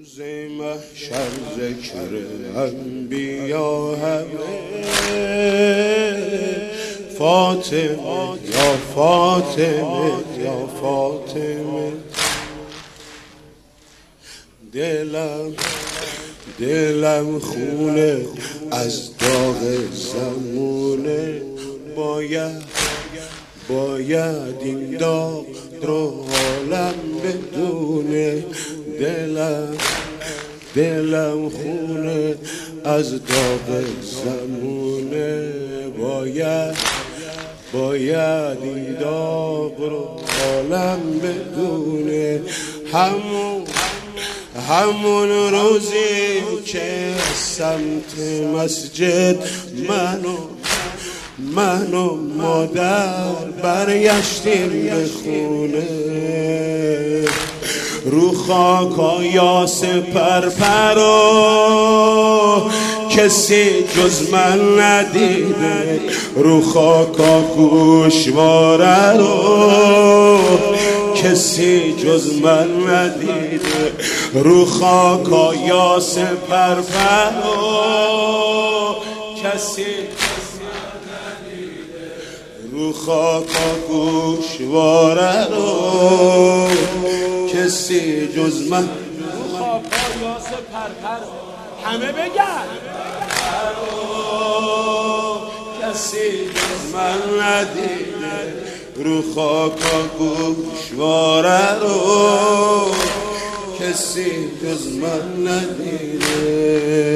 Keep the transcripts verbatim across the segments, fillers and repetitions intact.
روز محشر ذکر انبیا همه فاطمه یا فاطمه یا فاطمه دلم دلم خونه از داغ زمونه باید باید این داغ رو عالم بدونه دلم دلم خونه از داغ زمونه باید باید این داغ رو عالم بدونه همون همون روزی که سمت مسجد منو من و مادر برگشتیم به خونه رو خاکا یاسه پرپرو کسی جز من ندیده رو خاکا گوشواره رو کسی جز من ندیده رو خاکا یاسه پرپرو کسی رو خاکا گوشواره رو کسی جز من رو خاکا یاسه پرپر همه بگن کسی جز من ندیده رو خاکا گوشواره رو کسی جز من ندیده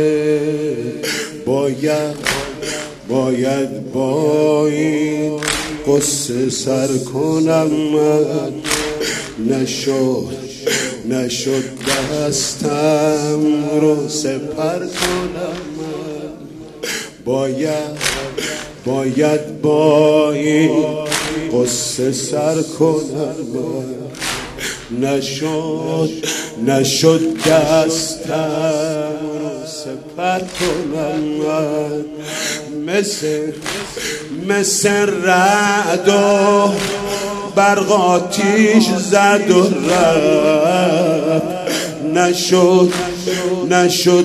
باید باید با این قصه سر کنم من نشد نشد دستم رو سپر کنم من باید باید با این قصه سر کنم من نشد نشد دستم رو سپر کنم من مثل مثل رعد و برق آتیش زد و رفت نشد نشد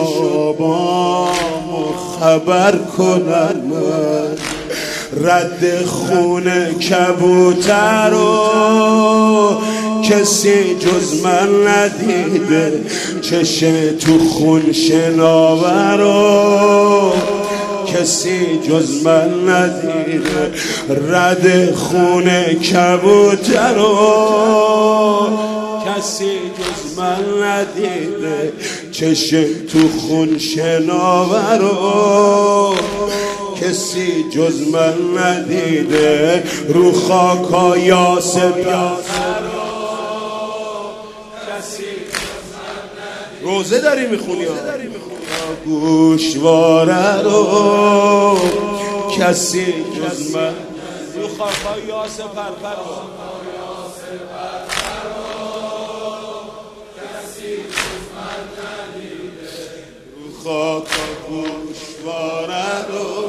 بابامو خبر کنن من رد خون کبوتر رو کسی جز من ندیده چشم تو خون شناور رو کسی جز من ندیده رد خون کبوتر رو کسی جز من ندیده چشم تو خون شناور رو کسی جز من ندیده رو خاکا یاسه پرپر کسی جز من ندیده روزه داری میخونی گوشواره رو کسی جز من رو خاکا یاسه پرپر کسی جز من ندیده رو خاکا گوشواره رو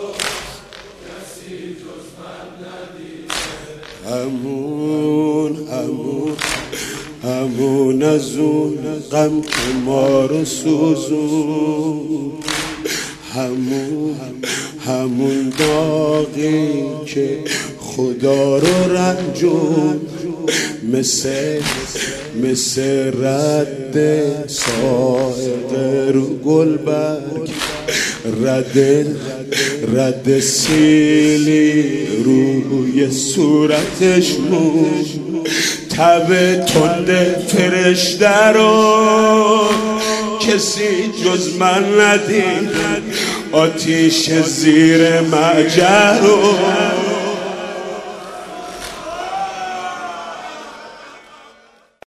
کسی جز من ندیده همون همون همون از اون غم که ما رو سوزون همون همون داغی که خدا رو رنجون مثل مثل رد ساعده رو گلبرگ رد رد سیلی روی صورتش مون تب تند فرشته رو کسی جز من ندیده آتیش زیر معجر رو